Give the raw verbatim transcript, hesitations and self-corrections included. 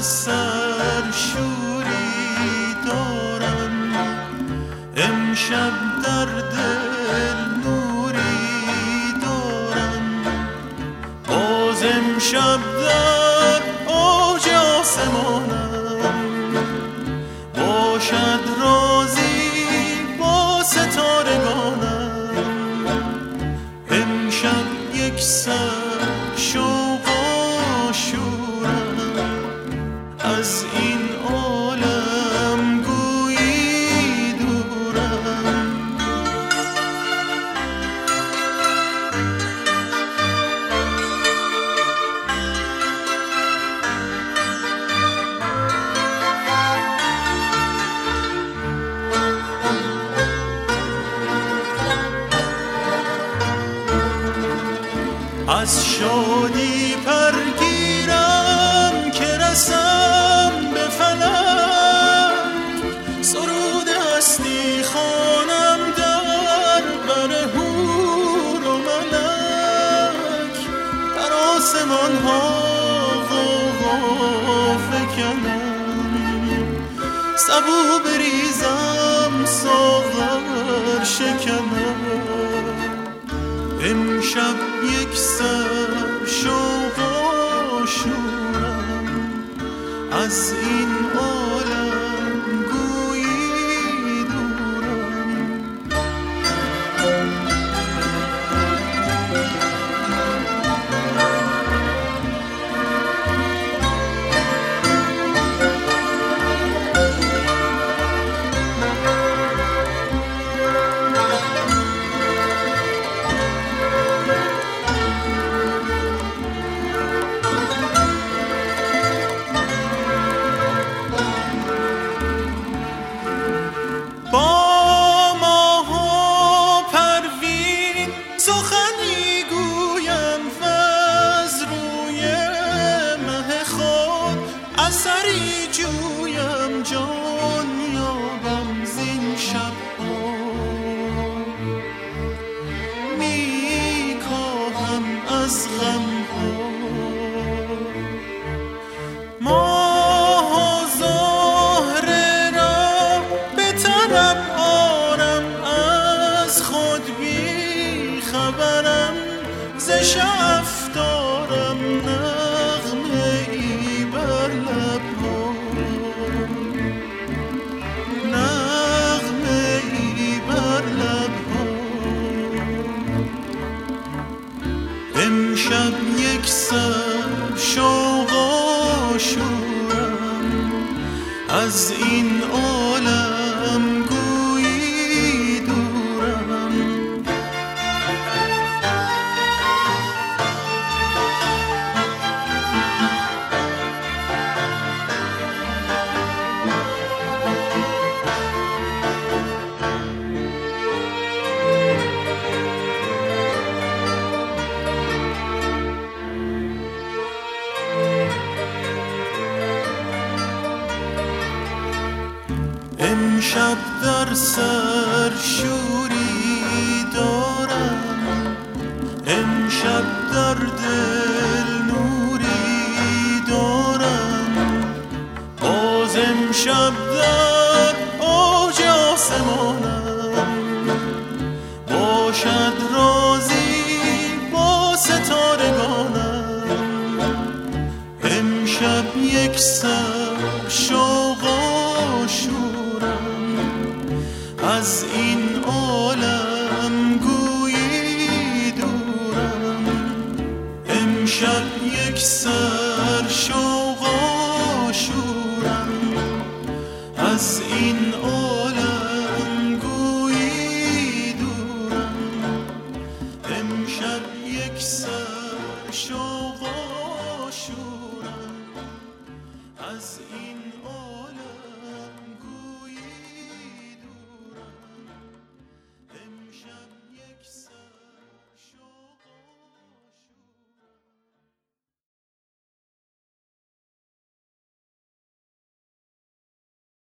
سر شوری دارم، امشب در دل نوری دارم، باز امشب در اوج آسمانم، باشد رازی با ستارگانم، امشب یک سر شوق و شورم، از این عالم گویی دورم. از شادی پرگیرم که رسم به فلک، سرود هستی خوانم در بر حور و ملک، در آسمان ها غوغا فکنم، سبو بریزم ساغر شکنم، امشب یک سر شوق و شورم، از این عالم گویی دورم. اثری جویم جان یابم زین شب‌ها، می کاهم از غم‌ها، ماه و زهره را به طرب آرم، از خود بی خبرم، ز شعف دارم نغمه ای بر لب‌ها، نغمه ای بر لب‌ها، امشب یک سر شوق و شورم، از این عالم گویی دورم. امشب در سر شور